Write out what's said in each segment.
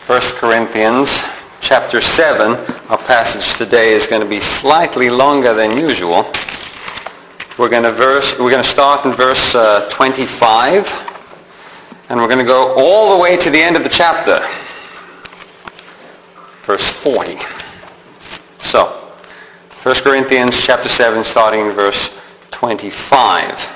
1 Corinthians chapter 7. Our passage today is going to be slightly longer than usual. We're going to start in verse 25, and we're going to go all the way to the end of the chapter, verse 40. So, 1 Corinthians chapter 7, starting in verse 25.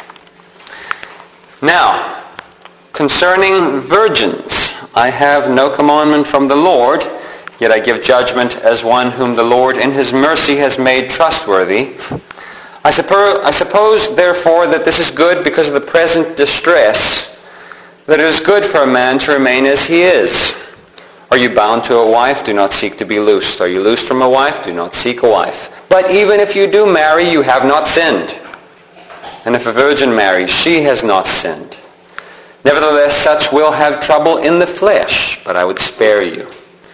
Now, concerning virgins, I have no commandment from the Lord, yet I give judgment as one whom the Lord in his mercy has made trustworthy. I suppose, therefore, that this is good because of the present distress, that it is good for a man to remain as he is. Are you bound to a wife? Do not seek to be loosed. Are you loosed from a wife? Do not seek a wife. But even if you do marry, you have not sinned. And if a virgin marries, she has not sinned. Nevertheless, such will have trouble in the flesh, but I would spare you.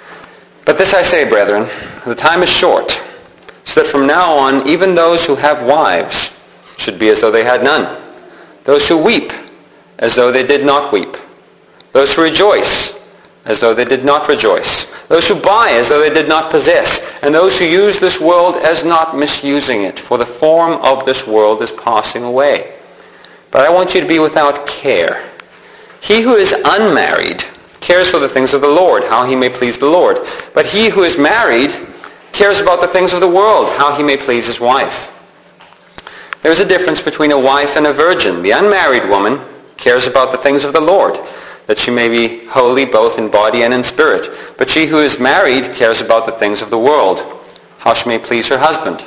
But this I say, brethren, the time is short, so that from now on, even those who have wives should be as though they had none. Those who weep, as though they did not weep. Those who rejoice, as though they did not rejoice. Those who buy, as though they did not possess. And those who use this world as not misusing it, for the form of this world is passing away. But I want you to be without care. He who is unmarried cares for the things of the Lord, how he may please the Lord. But he who is married cares about the things of the world, how he may please his wife. There is a difference between a wife and a virgin. The unmarried woman cares about the things of the Lord, that she may be holy both in body and in spirit. But she who is married cares about the things of the world, how she may please her husband.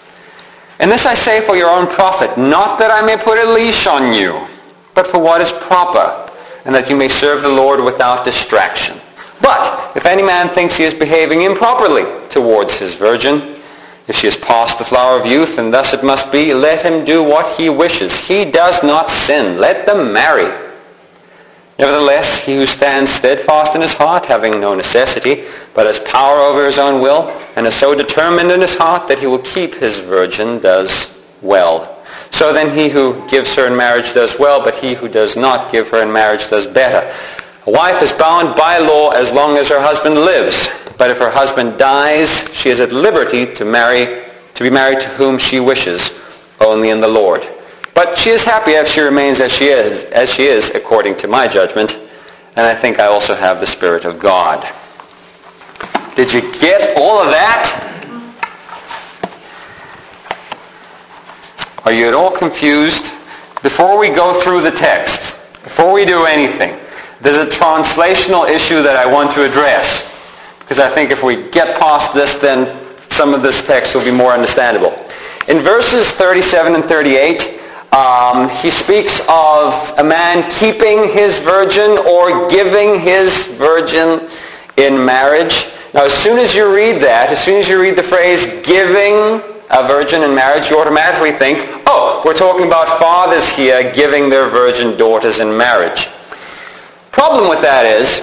And this I say for your own profit, not that I may put a leash on you, but for what is proper, and that you may serve the Lord without distraction. But if any man thinks he is behaving improperly towards his virgin, if she is past the flower of youth, and thus it must be, let him do what he wishes. He does not sin. Let them marry. Nevertheless, he who stands steadfast in his heart, having no necessity, but has power over his own will, and is so determined in his heart that he will keep his virgin, does well. So then he who gives her in marriage does well, but he who does not give her in marriage does better. A wife is bound by law as long as her husband lives. But if her husband dies, she is at liberty to be married to whom she wishes, only in the Lord. But she is happy if she remains as she is, according to my judgment. And I think I also have the Spirit of God. Did you get all of that? Are you at all confused? Before we go through the text, before we do anything, there's a translational issue that I want to address. Because I think if we get past this, then some of this text will be more understandable. In verses 37 and 38, he speaks of a man keeping his virgin or giving his virgin in marriage. Now, as soon as you read that, as soon as you read the phrase giving a virgin in marriage, you automatically think, oh, we're talking about fathers here giving their virgin daughters in marriage. Problem with that is,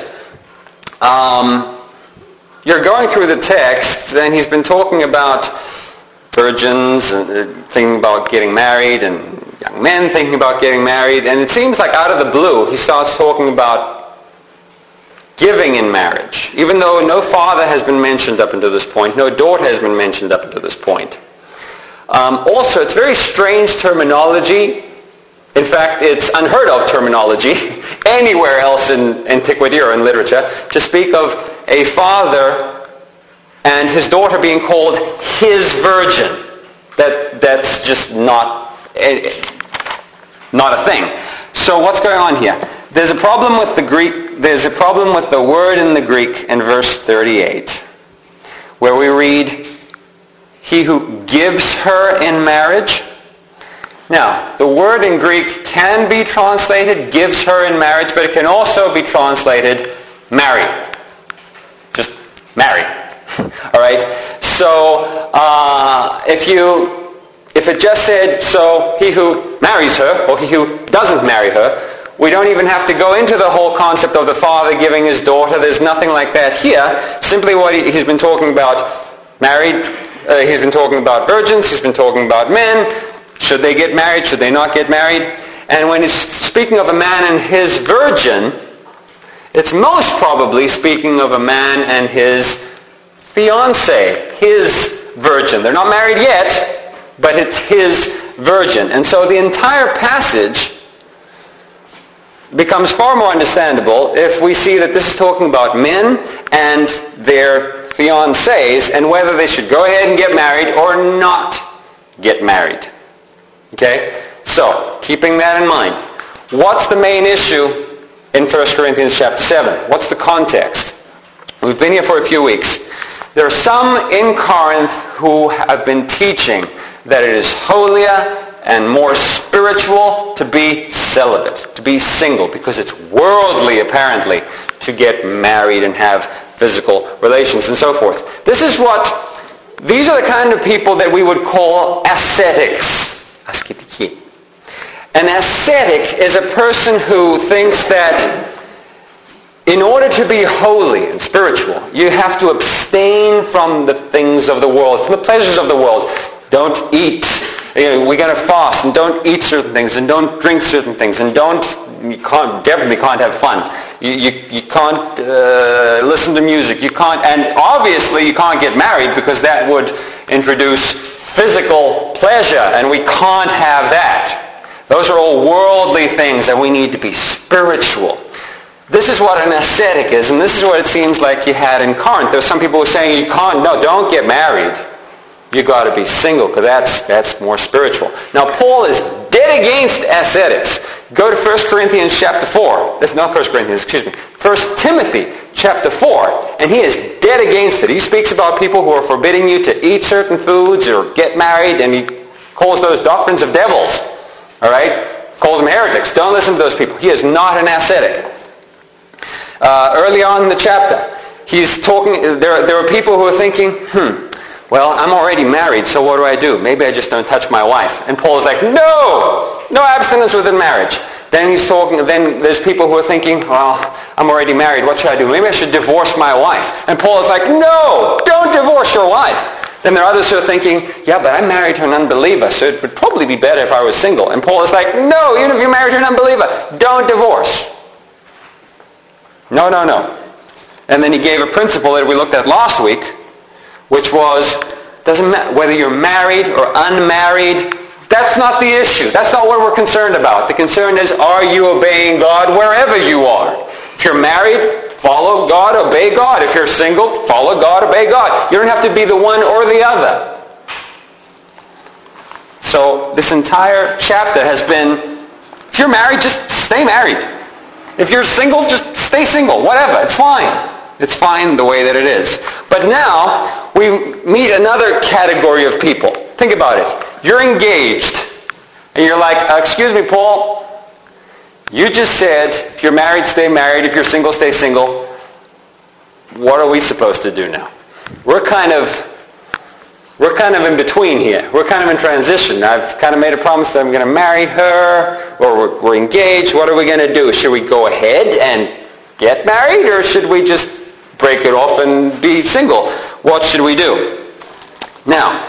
you're going through the text, and he's been talking about virgins and thinking about getting married, and young men thinking about getting married, and it seems like out of the blue, he starts talking about giving in marriage, even though no father has been mentioned up until this point, no daughter has been mentioned up until this point. Also, it's very strange terminology. In fact, it's unheard of terminology anywhere else in antiquity or in literature to speak of a father and his daughter being called his virgin. That's just not a thing. So what's going on here? There's a problem with the Greek. There's a problem with the word in the Greek in verse 38, where we read, he who gives her in marriage. Now, the word in Greek can be translated gives her in marriage, but it can also be translated marry. Just marry. All right? So, if it just said, so he who marries her, or he who doesn't marry her, we don't even have to go into the whole concept of the father giving his daughter. There's nothing like that here. Simply what he's been talking about married, he's been talking about virgins, he's been talking about men. Should they get married? Should they not get married? And when he's speaking of a man and his virgin, It's most probably speaking of a man and his fiancée, his virgin. They're not married yet, but it's his virgin. And so the entire passage becomes far more understandable if we see that this is talking about men and their fiancés and whether they should go ahead and get married or not get married. Okay? So, keeping that in mind, what's the main issue in 1 Corinthians chapter 7? What's the context? We've been here for a few weeks. There are some in Corinth who have been teaching that it is holier and more spiritual to be celibate, to be single, because it's worldly, apparently, to get married and have physical relations and so forth. These are the kind of people that we would call ascetics. Asketiki. An ascetic is a person who thinks that in order to be holy and spiritual, you have to abstain from the things of the world, from the pleasures of the world. Don't eat. We got to fast, and don't eat certain things, and don't drink certain things, and definitely can't have fun. You can't listen to music. You can't, and obviously you can't get married because that would introduce physical pleasure, and we can't have that. Those are all worldly things, and we need to be spiritual. This is what an ascetic is, and this is what it seems like you had in Corinth. There's some people who are saying don't get married. You got to be single because that's more spiritual. Now Paul is dead against ascetics. Go to 1 Corinthians chapter 4. That's not 1 Corinthians, excuse me. 1 Timothy chapter 4. And he is dead against it. He speaks about people who are forbidding you to eat certain foods or get married, and he calls those doctrines of devils. All right? Calls them heretics. Don't listen to those people. He is not an ascetic. Early on in the chapter, he's talking, there are people who are thinking, well, I'm already married, so what do? Maybe I just don't touch my wife. And Paul is like, no abstinence within marriage. Then there's people who are thinking, well, I'm already married, what should I do? Maybe I should divorce my wife. And Paul is like, no, don't divorce your wife. Then there are others who are thinking, yeah, but I'm married to an unbeliever, so it would probably be better if I was single. And Paul is like, no, even if you're married to an unbeliever, don't divorce. No. And then he gave a principle that we looked at last week, which was, doesn't matter whether you're married or unmarried, that's not the issue. That's not what we're concerned about. The concern is, are you obeying God wherever you are? If you're married, follow God, obey God. If you're single, follow God, obey God. You don't have to be the one or the other. So this entire chapter has been, if you're married, just stay married. If you're single, just stay single. Whatever. It's fine. It's fine the way that it is. But now, we meet another category of people. Think about it. You're engaged. And you're like, excuse me, Paul. You just said, if you're married, stay married. If you're single, stay single. What are we supposed to do now? We're kind of in between here. We're kind of in transition. I've kind of made a promise that I'm going to marry her, or we're engaged. What are we going to do? Should we go ahead and get married, or should we just break it off and be single? What should we do? Now,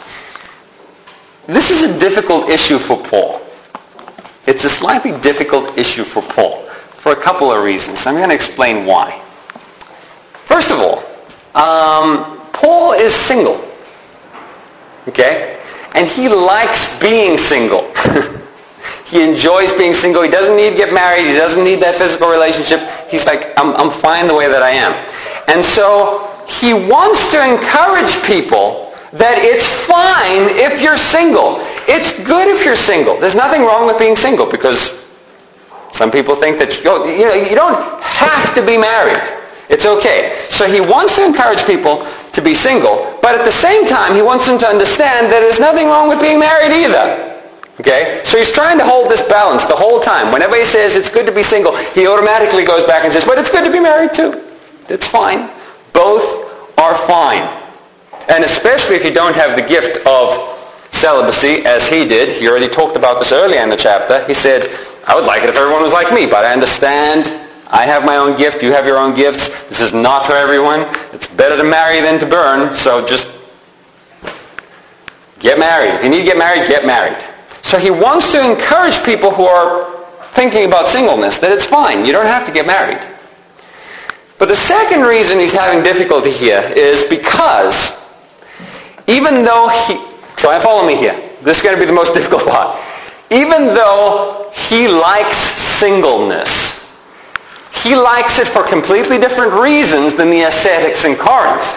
this is a difficult issue for Paul. It's a slightly difficult issue for Paul for a couple of reasons. I'm going to explain why. First of all, Paul is single. Okay? And he likes being single. He enjoys being single. He doesn't need to get married. He doesn't need that physical relationship. He's like, I'm fine the way that I am. And so he wants to encourage people that it's fine if you're single. It's good if you're single. There's nothing wrong with being single, because some people think that you don't have to be married. It's okay. So he wants to encourage people to be single, but at the same time, he wants them to understand that there's nothing wrong with being married either. Okay? So he's trying to hold this balance the whole time. Whenever he says it's good to be single, he automatically goes back and says, but it's good to be married too. It's fine. Both are fine. And especially if you don't have the gift of celibacy, as he did. He already talked about this earlier in the chapter. He said, I would like it if everyone was like me, but I understand. I have my own gift. You have your own gifts. This is not for everyone. It's better to marry than to burn. So just get married. If you need to get married, get married. So he wants to encourage people who are thinking about singleness that it's fine. You don't have to get married. But the second reason he's having difficulty here is because even though try and follow me here. This is going to be the most difficult part. Even though he likes singleness, he likes it for completely different reasons than the ascetics in Corinth.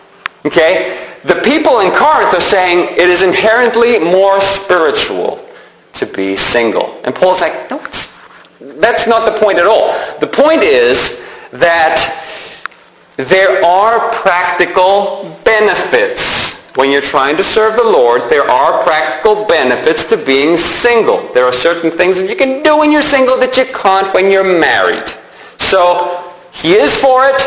Okay? The people in Corinth are saying it is inherently more spiritual to be single. And Paul's like, no, that's not the point at all. The point is that there are practical benefits. When you're trying to serve the Lord, there are practical benefits to being single. There are certain things that you can do when you're single that you can't when you're married. So he is for it,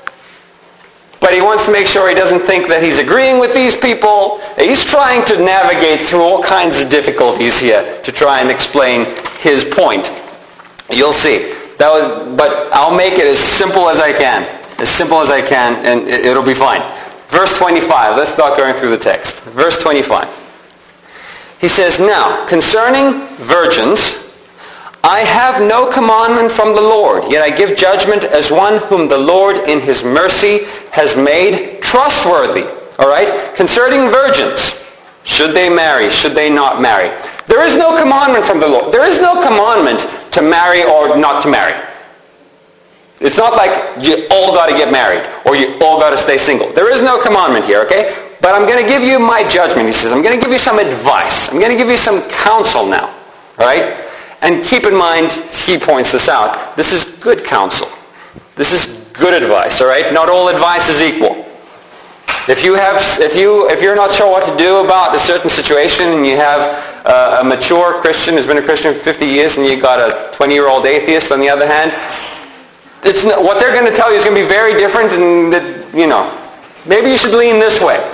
but he wants to make sure he doesn't think that he's agreeing with these people. He's trying to navigate through all kinds of difficulties here to try and explain his point. You'll see. But I'll make it as simple as I can. As simple as I can, and it'll be fine. Verse 25. Let's start going through the text. Verse 25. He says, now, concerning virgins, I have no commandment from the Lord, yet I give judgment as one whom the Lord in his mercy has made trustworthy. All right? Concerning virgins, should they marry? Should they not marry? There is no commandment from the Lord. There is no commandment to marry or not to marry. It's not like you all got to get married or you all got to stay single. There is no commandment here, okay? But I'm going to give you my judgment, he says. I'm going to give you some advice. I'm going to give you some counsel now, all right? And keep in mind, he points this out, this is good counsel. This is good advice, all right? Not all advice is equal. If you're not sure what to do about a certain situation and you have a mature Christian who's been a Christian for 50 years and you got a 20-year-old atheist on the other hand, what they're going to tell you is going to be very different, and maybe you should lean this way.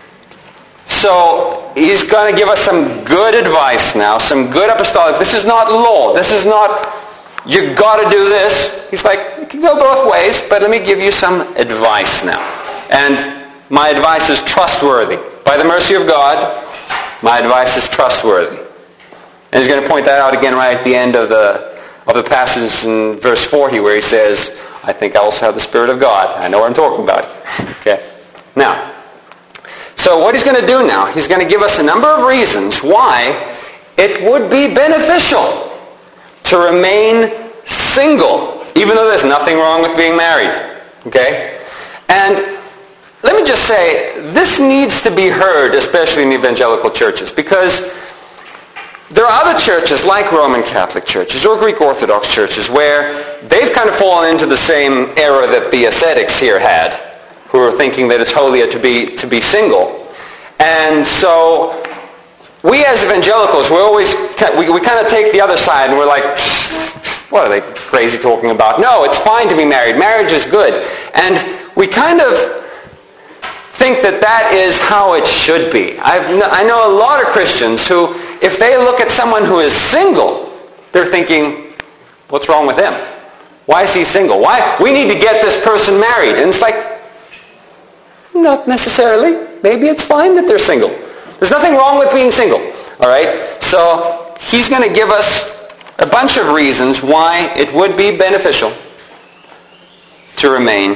So he's going to give us some good advice now, some good apostolic. This is not law. This is not, you got to do this. He's like, it can go both ways, but let me give you some advice now. And my advice is trustworthy. By the mercy of God, my advice is trustworthy. And he's going to point that out again right at the end of the passage in verse 40 where he says, I think I also have the Spirit of God. I know what I'm talking about. Okay. Now, so what he's going to do now, he's going to give us a number of reasons why it would be beneficial to remain single, even though there's nothing wrong with being married. Okay? And let me just say, this needs to be heard, especially in evangelical churches, because there are other churches like Roman Catholic churches or Greek Orthodox churches where they've kind of fallen into the same era that the ascetics here had, who are thinking that it's holier to be single. And so we as evangelicals, we kind of take the other side and we're like, what are they crazy talking about? No, it's fine to be married. Marriage is good. And we kind of think that is how it should be. I know a lot of Christians who, if they look at someone who is single, they're thinking, what's wrong with him? Why is he single? Why? We need to get this person married. And it's like, not necessarily. Maybe it's fine that they're single. There's nothing wrong with being single. All right? So he's going to give us a bunch of reasons why it would be beneficial to remain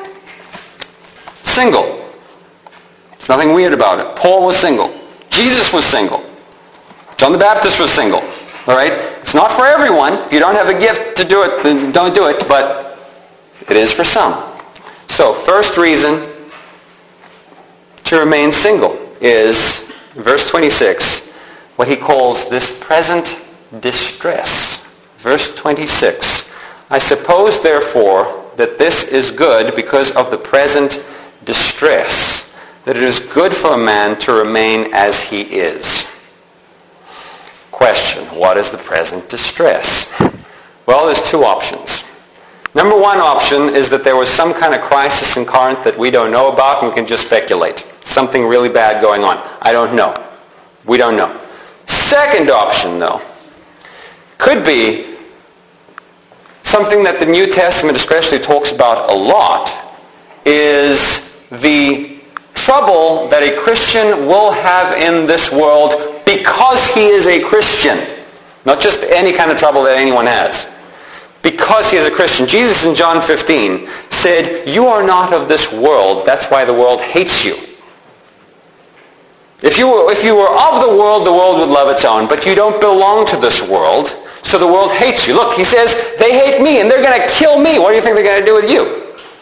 single. There's nothing weird about it. Paul was single. Jesus was single. John the Baptist was single. All right? It's not for everyone. If you don't have a gift to do it, then don't do it. But it is for some. So, first reason to remain single is, verse 26, what he calls this present distress. Verse 26. I suppose, therefore, that this is good because of the present distress, that it is good for a man to remain as he is. Question, what is the present distress? Well, there's two options. Number one option is that there was some kind of crisis in Corinth that we don't know about and we can just speculate. Something really bad going on. I don't know. We don't know. Second option, though, could be something that the New Testament especially talks about a lot, is the trouble that a Christian will have in this world because he is a Christian. Not just any kind of trouble that anyone has. because he is a Christian. Jesus in John 15 said, you are not of this world. That's why the world hates you. If you were of the world would love its own, but you don't belong to this world, so the world hates you. Look, he says, they hate me and they're going to kill me. What do you think they're going to do with you?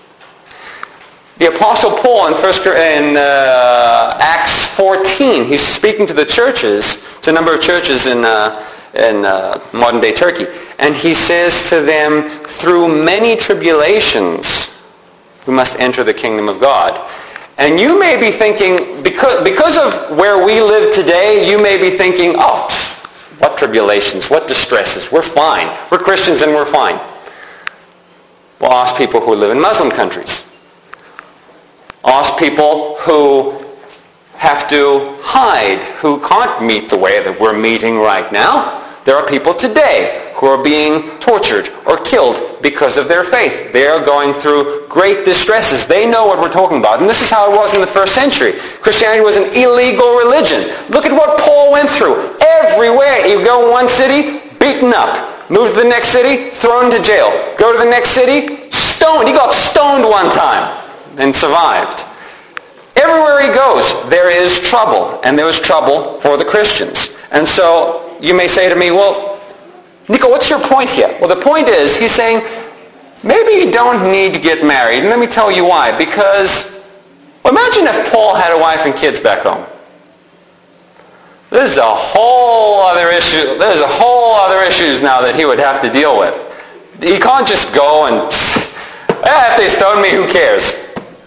The Apostle Paul in Acts 14, he's speaking to the churches, to a number of churches in modern-day Turkey, and he says to them, through many tribulations we must enter the kingdom of God. And you may be thinking, because of where we live today, you may be thinking, oh, what tribulations, what distresses, we're fine. We're Christians and we're fine. Well, ask people who live in Muslim countries. Ask people who have to hide, who can't meet the way that we're meeting right now. There are people today who are being tortured or killed because of their faith. They are going through great distresses. They know what we're talking about. And this is how it was in the first century. Christianity was an illegal religion. Look at what Paul went through. Everywhere. You go in one city, beaten up. Move to the next city, thrown into jail. Go to the next city, stoned. He got stoned one time and survived. Everywhere he goes, there is trouble. And there was trouble for the Christians. And so you may say to me, well, Nico, what's your point here? Well, the point is, he's saying, maybe you don't need to get married. And let me tell you why. Because, well, imagine if Paul had a wife and kids back home. There's a whole other issue. There's a whole other issues now that he would have to deal with. He can't just go and, if they stone me, who cares?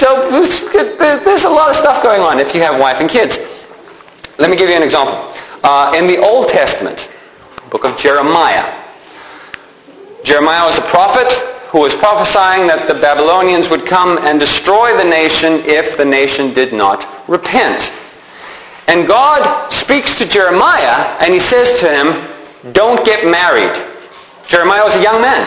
There's a lot of stuff going on if you have a wife and kids. Let me give you an example. In the Old Testament, book of Jeremiah. Jeremiah was a prophet who was prophesying that the Babylonians would come and destroy the nation if the nation did not repent. And God speaks to Jeremiah and he says to him, don't get married. Jeremiah was a young man.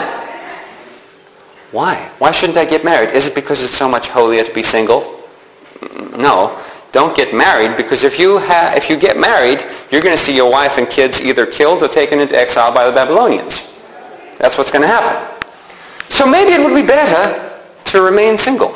Why? Why shouldn't I get married? Is it because it's so much holier to be single? No. Don't get married, because if you get married, you're going to see your wife and kids either killed or taken into exile by the Babylonians. That's what's going to happen. So maybe it would be better to remain single,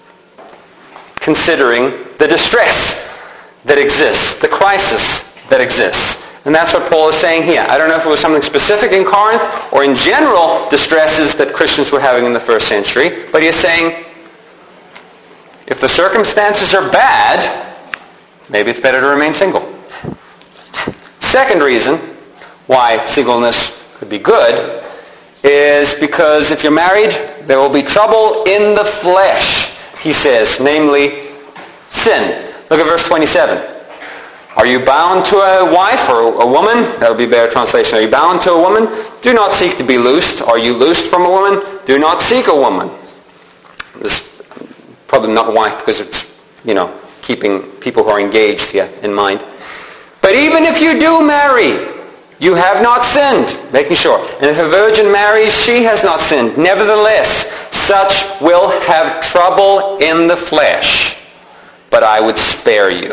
considering the distress that exists, the crisis that exists. And that's what Paul is saying here. I don't know if it was something specific in Corinth or in general distresses that Christians were having in the first century, but he is saying, if the circumstances are bad, maybe it's better to remain single. Second reason why singleness could be good is because if you're married, there will be trouble in the flesh, he says, namely sin. Look at verse 27. Are you bound to a wife or a woman? That would be a better translation. Are you bound to a woman? Do not seek to be loosed. Are you loosed from a woman? Do not seek a woman. This probably not wife, because it's, keeping people who are engaged here in mind. But even if you do marry, you have not sinned, making sure. And if a virgin marries, she has not sinned. Nevertheless, such will have trouble in the flesh, but I would spare you.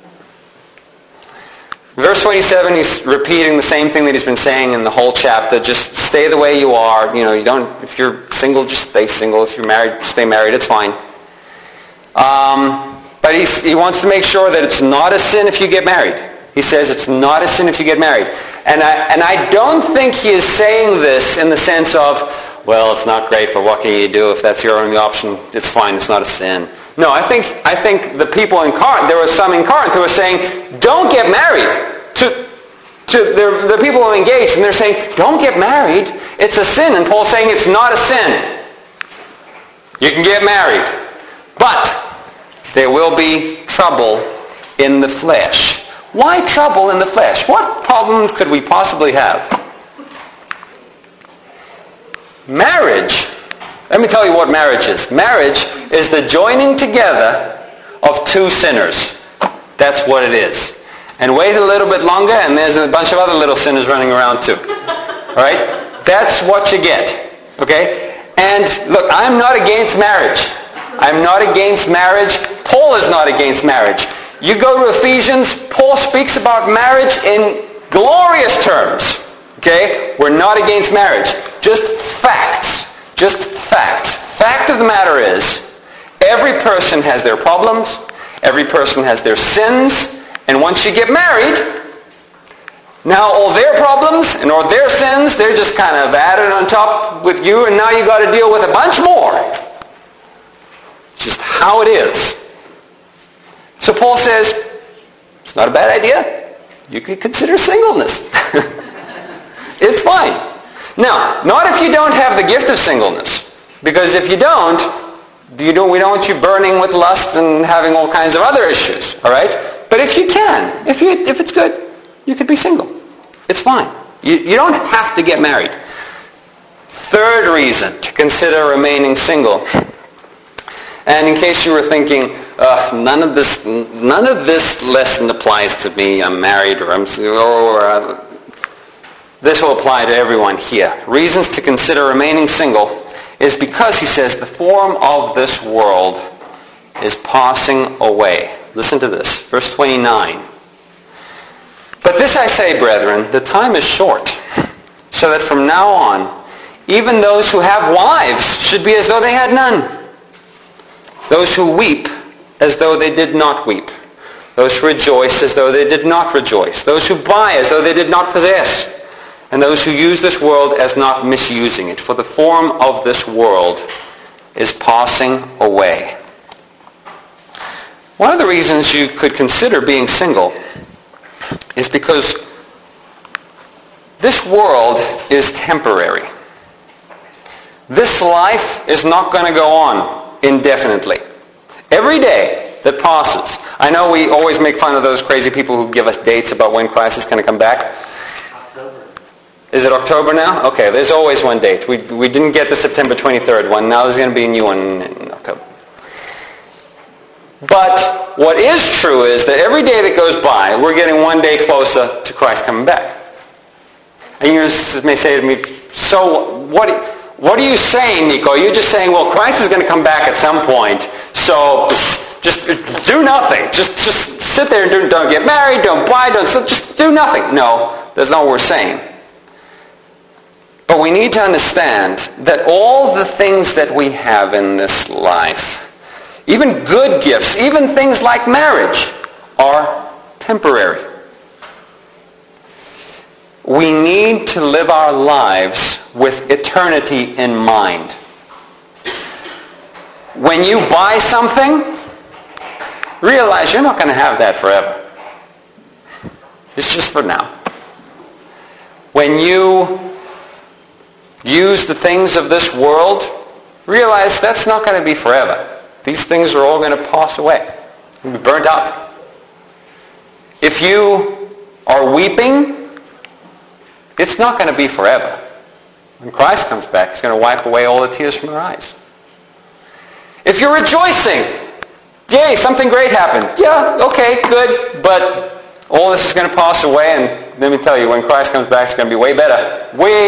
Verse 27, he's repeating the same thing that he's been saying in the whole chapter. Just stay the way you are. If you're single, just stay single. If you're married, stay married. It's fine. But he wants to make sure that it's not a sin if you get married. He says it's not a sin if you get married. And I don't think he is saying this in the sense of, well, it's not great, but what can you do if that's your only option? It's fine, it's not a sin. No, I think the people in Corinth, there were some in Corinth who were saying, don't get married. To the people who are engaged, and they're saying, don't get married. It's a sin. And Paul's saying it's not a sin. You can get married. But there will be trouble in the flesh. Why trouble in the flesh? What problems could we possibly have? Marriage. Let me tell you what marriage is. Marriage is the joining together of two sinners. That's what it is. And wait a little bit longer, and there's a bunch of other little sinners running around too. All right? That's what you get. Okay? And look, I'm not against marriage. I'm not against marriage. Paul is not against marriage. You go to Ephesians, Paul speaks about marriage in glorious terms. Okay? We're not against marriage. Just facts. Just facts. Fact of the matter is, every person has their problems. Every person has their sins. And once you get married, now all their problems and all their sins, they're just kind of added on top with you, and now you got to deal with a bunch more. Just how it is. So Paul says, it's not a bad idea. You could consider singleness. It's fine. Now, not if you don't have the gift of singleness. Because if you don't, we don't want you burning with lust and having all kinds of other issues. All right? But if you can, if it's good, you could be single. It's fine. You don't have to get married. Third reason to consider remaining single. And in case you were thinking, none of this lesson applies to me. I'm married or I'm single. This will apply to everyone here. Reasons to consider remaining single is because, he says, the form of this world is passing away. Listen to this, verse 29. But this I say, brethren, the time is short, so that from now on, even those who have wives should be as though they had none. Those who weep as though they did not weep. Those who rejoice as though they did not rejoice. Those who buy as though they did not possess. And those who use this world as not misusing it. For the form of this world is passing away. One of the reasons you could consider being single is because this world is temporary. This life is not going to go on indefinitely. Every day that passes. I know we always make fun of those crazy people who give us dates about when Christ is going to come back. Is it October now? Okay, there's always one date. We didn't get the September 23rd one. Now there's going to be a new one in October. But what is true is that every day that goes by, we're getting one day closer to Christ coming back. And you may say to me, so what are you saying, Nico? You're just saying, well, Christ is going to come back at some point, so just do nothing. Just sit there and don't get married, don't buy, just do nothing. No, that's not what we're saying. But we need to understand that all the things that we have in this life, even good gifts, even things like marriage, are temporary. We need to live our lives with eternity in mind. When you buy something, realize you're not going to have that forever. It's just for now. When you use the things of this world, realize that's not going to be forever. These things are all going to pass away. Be burnt up. If you are weeping, it's not going to be forever. When Christ comes back, he's going to wipe away all the tears from our eyes. If you're rejoicing, yay, something great happened. Yeah, okay, good, but all this is going to pass away, and let me tell you, when Christ comes back, it's going to be way better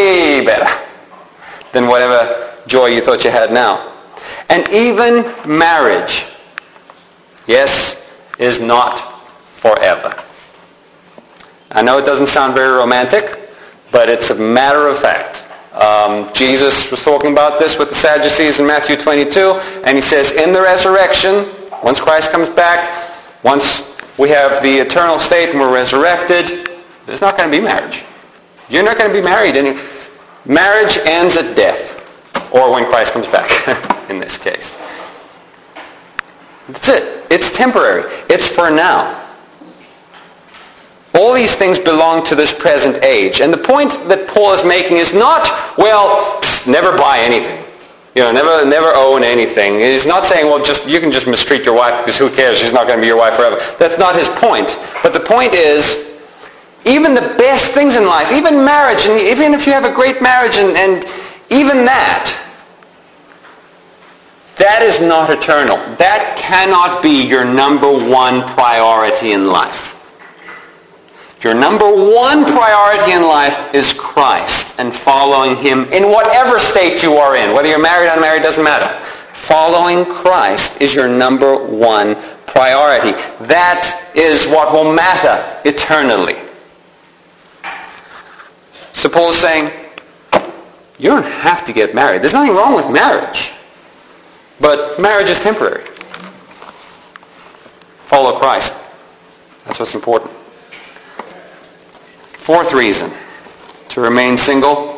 than whatever joy you thought you had now. And even marriage, yes, is not forever. I know it doesn't sound very romantic, but it's a matter of fact. Jesus was talking about this with the Sadducees in Matthew 22, and he says, in the resurrection, once Christ comes back, once we have the eternal state and we're resurrected, there's not going to be marriage. You're not going to be married. Marriage ends at death, or when Christ comes back, in this case. That's it. It's temporary. It's for now. All these things belong to this present age. And the point that Paul is making is not, well, never buy anything. Never own anything. He's not saying, well, you can just mistreat your wife because who cares? She's not going to be your wife forever. That's not his point. But the point is, even the best things in life, even marriage, and even if you have a great marriage, and even that is not eternal. That cannot be your number one priority in life. Your number one priority in life is Christ and following him in whatever state you are in. Whether you're married or unmarried, doesn't matter. Following Christ is your number one priority. That is what will matter eternally. So Paul is saying, you don't have to get married. There's nothing wrong with marriage. But marriage is temporary. Follow Christ. That's what's important. Fourth reason to remain single,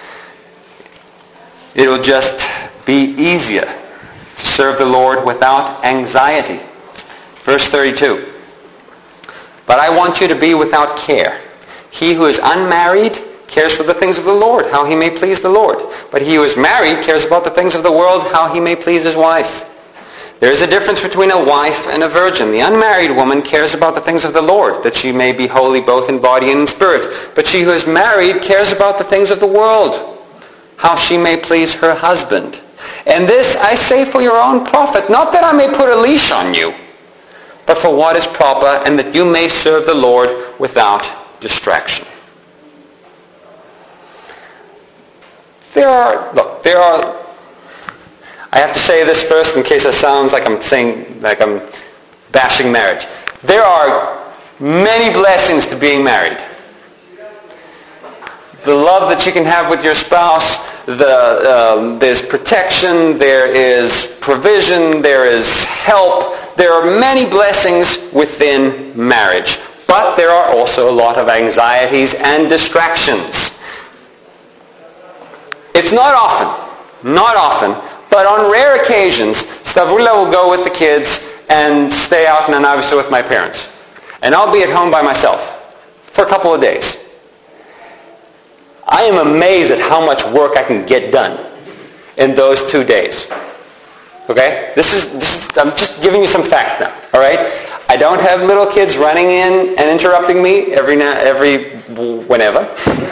it'll just be easier to serve the Lord without anxiety. Verse 32. But I want you to be without care. He who is unmarried cares for the things of the Lord, how he may please the Lord. But he who is married cares about the things of the world, how he may please his wife. There is a difference between a wife and a virgin. The unmarried woman cares about the things of the Lord, that she may be holy both in body and in spirit. But she who is married cares about the things of the world, how she may please her husband. And this I say for your own profit, not that I may put a leash on you, but for what is proper, and that you may serve the Lord without distraction. There are, I have to say this first in case it sounds like I'm bashing marriage. There are many blessings to being married. The love that you can have with your spouse, there's protection, there is provision, there is help. There are many blessings within marriage. But there are also a lot of anxieties and distractions. It's not often, but on rare occasions, Stavroula will go with the kids and stay out in Anavisa with my parents. And I'll be at home by myself for a couple of days. I am amazed at how much work I can get done in those 2 days. Okay? I'm just giving you some facts now. All right? I don't have little kids running in and interrupting me every whenever.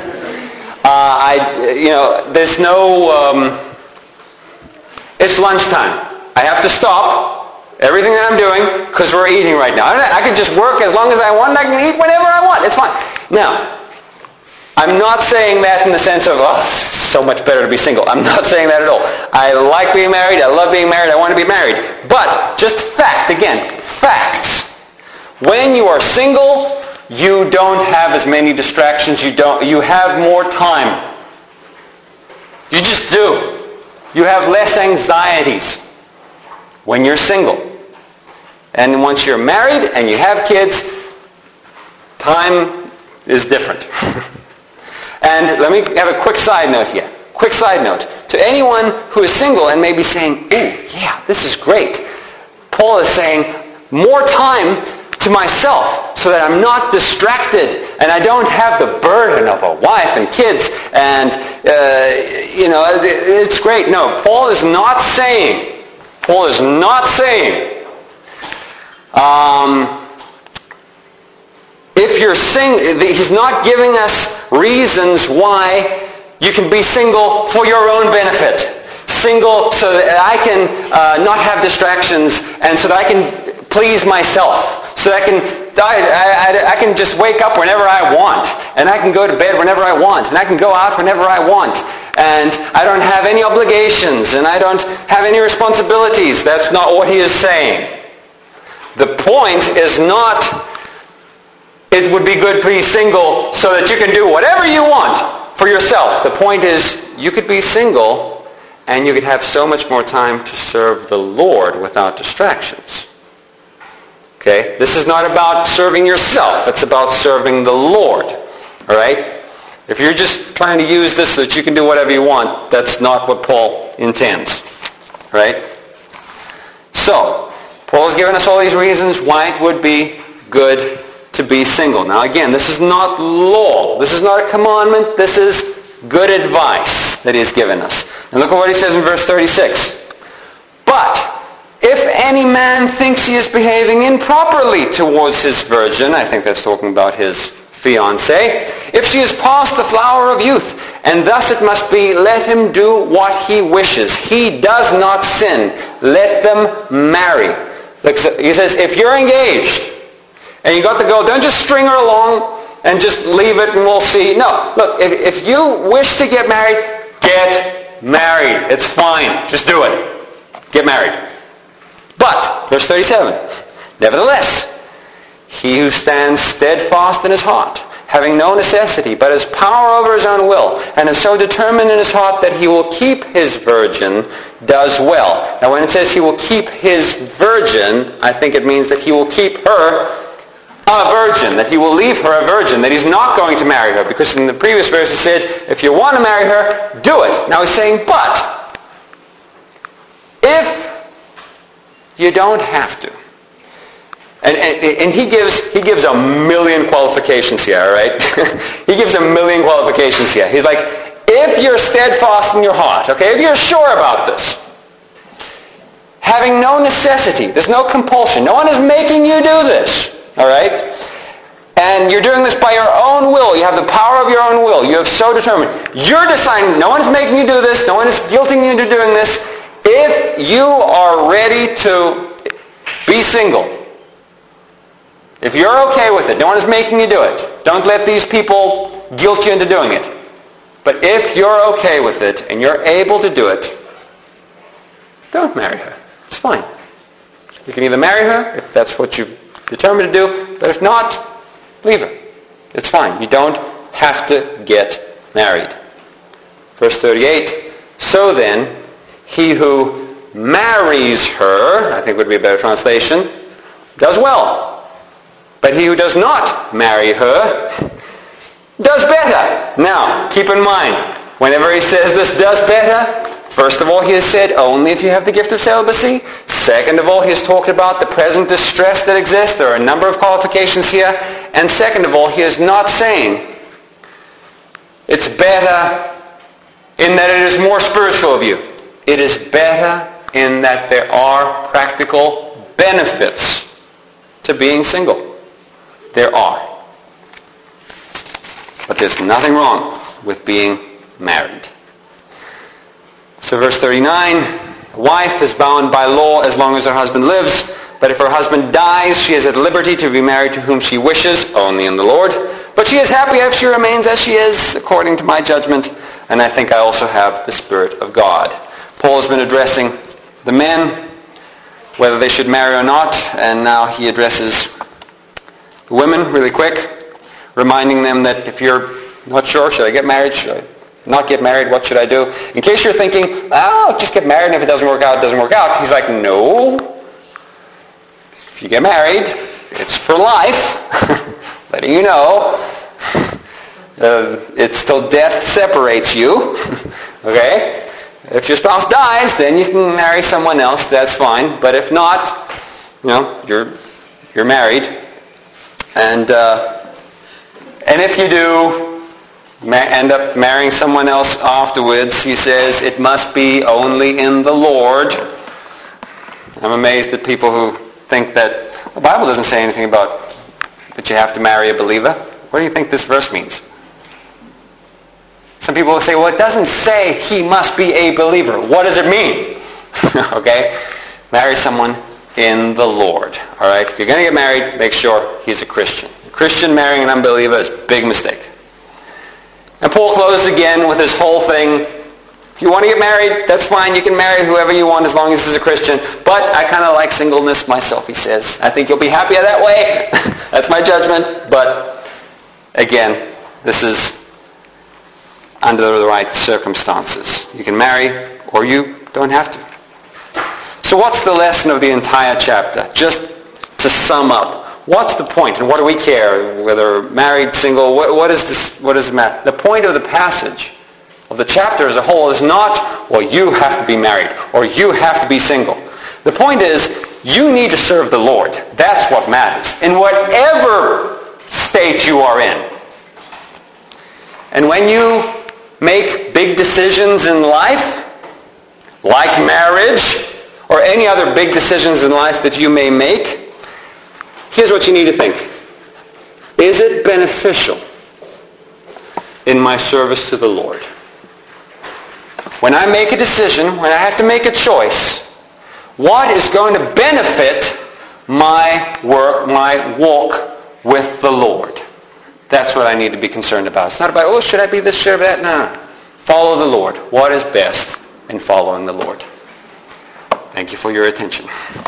There's no, it's lunchtime. I have to stop everything that I'm doing because we're eating right now. I can just work as long as I want. I can eat whenever I want. It's fine. Now, I'm not saying that in the sense of, so much better to be single. I'm not saying that at all. I like being married. I love being married. I want to be married. But just facts. When you are single, you don't have as many distractions. You have more time. You just do. You have less anxieties when you're single. And once you're married and you have kids, time is different. And let me have a quick side note here. Quick side note. To anyone who is single and may be saying, ooh, yeah, this is great. Paul is saying, more time to myself so that I'm not distracted and I don't have the burden of a wife and kids and, it's great. No, Paul is not saying, if you're single, he's not giving us reasons why you can be single for your own benefit. Single so that I can not have distractions and so that I can please myself. So that I can just wake up whenever I want. And I can go to bed whenever I want. And I can go out whenever I want. And I don't have any obligations. And I don't have any responsibilities. That's not what he is saying. The point is not, it would be good to be single so that you can do whatever you want for yourself. The point is, you could be single and you could have so much more time to serve the Lord without distractions. Okay? This is not about serving yourself. It's about serving the Lord. All right? If you're just trying to use this so that you can do whatever you want, that's not what Paul intends. Right? So, Paul has given us all these reasons why it would be good to be single. Now again, this is not law. This is not a commandment. This is good advice that he's given us. And look at what he says in verse 36. But if any man thinks he is behaving improperly towards his virgin, I think that's talking about his fiancée, if she is past the flower of youth, and thus it must be, let him do what he wishes. He does not sin. Let them marry. Look, he says, if you're engaged, and you got the girl, don't just string her along and just leave it and we'll see. No, look, if you wish to get married, get married. It's fine. Just do it. Get married. But, verse 37, nevertheless, he who stands steadfast in his heart, having no necessity, but has power over his own will, and is so determined in his heart that he will keep his virgin, does well. Now when it says he will keep his virgin, I think it means that he will keep her a virgin, that he will leave her a virgin, that he's not going to marry her, because in the previous verse he said, if you want to marry her, do it. Now he's saying, but if you don't have to. And he gives a million qualifications here, all right? He gives a million qualifications here. He's like, if you're steadfast in your heart, okay, if you're sure about this, having no necessity, there's no compulsion, no one is making you do this, all right? And you're doing this by your own will. You have the power of your own will. You have so determined. You're deciding, no one's making you do this, no one is guilting you into doing this. If you are ready to be single, if you're okay with it, no one is making you do it. Don't let these people guilt you into doing it. But if you're okay with it and you're able to do it, don't marry her. It's fine. You can either marry her if that's what you're determined to do, but if not, leave her. It's fine. You don't have to get married. Verse 38, so then, he who marries her, I think would be a better translation, does well. But he who does not marry her does better. Now, keep in mind, whenever he says this does better, first of all, he has said only if you have the gift of celibacy. Second of all, he has talked about the present distress that exists. There are a number of qualifications here. And second of all, he is not saying it's better in that it is more spiritual of you. It is better in that there are practical benefits to being single. There are. But there's nothing wrong with being married. So verse 39, a wife is bound by law as long as her husband lives, but if her husband dies, she is at liberty to be married to whom she wishes, only in the Lord. But she is happy if she remains as she is, according to my judgment, and I think I also have the Spirit of God. Paul has been addressing the men, whether they should marry or not, and now he addresses the women really quick, reminding them that if you're not sure, should I get married, should I not get married, what should I do? In case you're thinking, oh, just get married, and if it doesn't work out, it doesn't work out. He's like, no. If you get married, it's for life. Letting you know. It's till death separates you. Okay? If your spouse dies, then you can marry someone else. That's fine. But if not, you're married. And if you do end up marrying someone else afterwards, he says it must be only in the Lord. I'm amazed at people who think that the Bible doesn't say anything about that you have to marry a believer. What do you think this verse means? Some people will say, well, it doesn't say he must be a believer. What does it mean? Okay? Marry someone in the Lord. All right? If you're going to get married, make sure he's a Christian. A Christian marrying an unbeliever is a big mistake. And Paul closes again with his whole thing. If you want to get married, that's fine. You can marry whoever you want as long as he's a Christian. But I kind of like singleness myself, he says. I think you'll be happier that way. That's my judgment. But again, this is under the right circumstances. You can marry or you don't have to. So what's the lesson of the entire chapter? Just to sum up. What's the point? And what do we care? Whether married, single, what does it matter? The point of the passage, of the chapter as a whole, is not, well, you have to be married or you have to be single. The point is, you need to serve the Lord. That's what matters. In whatever state you are in. And when you make big decisions in life, like marriage, or any other big decisions in life that you may make, here's what you need to think. Is it beneficial in my service to the Lord? When I make a decision, when I have to make a choice, what is going to benefit my work, my walk with the Lord? That's what I need to be concerned about. It's not about, oh, should I be this, should I be that? No. Follow the Lord. What is best in following the Lord? Thank you for your attention.